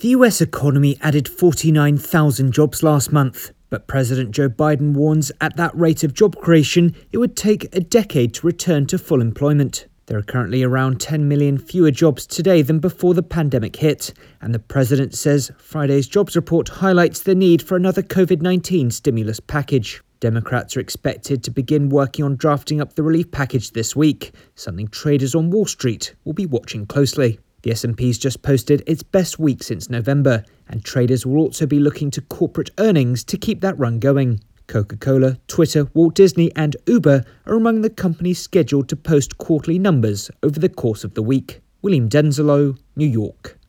The US economy added 49,000 jobs last month, but President Joe Biden warns at that rate of job creation, it would take a decade to return to full employment. There are currently around 10 million fewer jobs today than before the pandemic hit, and the president says Friday's jobs report highlights the need for another COVID-19 stimulus package. Democrats are expected to begin working on drafting up the relief package this week, something traders on Wall Street will be watching closely. The S&P's just posted its best week since November, and traders will also be looking to corporate earnings to keep that run going. Coca-Cola, Twitter, Walt Disney and Uber are among the companies scheduled to post quarterly numbers over the course of the week. William Denzelo, New York.